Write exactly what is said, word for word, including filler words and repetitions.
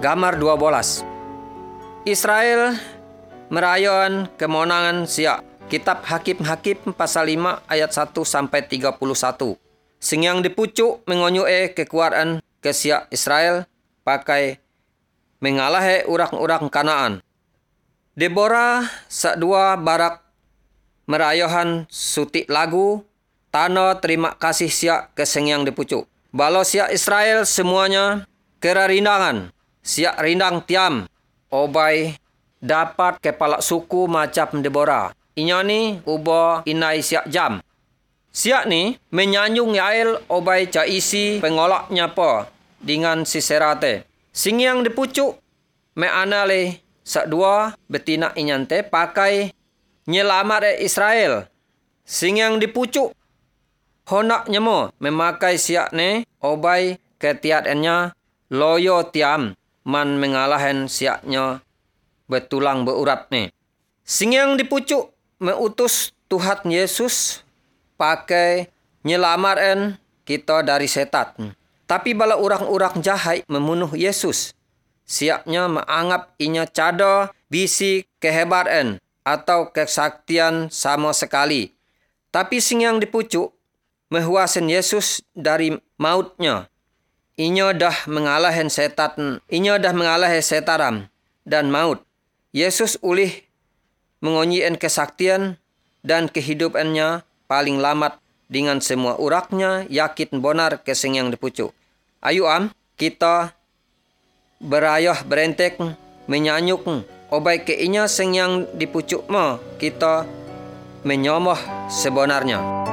Gambar dua belas. Israel merayakan kemenangan siak. Kitab Hakim-Hakim pasal lima ayat satu sampai tiga puluh satu. Sing yang dipucuk mengonyue kekuatan ke siak Israel pakai mengalahi orang-orang Kanaan. Deborah sakdua barak merayakan sutik lagu tanda terima kasih siak ke sing yang dipucuk. Balo siak Israel semuanya kerarindangan. Siak rindang tiam obai dapat kepala suku macam Deborah. Inya ni ubo inai siak jam. Siak ni menyanyung Yael obai ca isi pengolaknya po dengan siserate. Sing yang dipucuk me anale sakdua betina inyante pakai nyelamat e Israel. Sing yang dipucuk honak nyemo memakai siak ne obai ketiat enya loyo tiam man mengalahan siaknya betulang beurat ne. Sing yang dipucuk meutus Tuhan Yesus pakai nyelamaten kita dari setan. Tapi bala orang-orang jahat membunuh Yesus, siapnya menganggap inya cada bisi kehebatan atau kesaktian sama sekali. Tapi sing yang dipucuk mehuasin Yesus dari mautnya. Inya dah mengalahin setan, inya dah mengalahin setaram dan maut. Yesus ulih mengonyikan kesaktian dan kehidupannya paling lamat dengan semua uraknya yakin benar ke sing yang dipucuk. Ayo am, kita berayah berentek menyanyuk obai ke inya sing yang dipucuk ma kita menyomoh sebenarnya.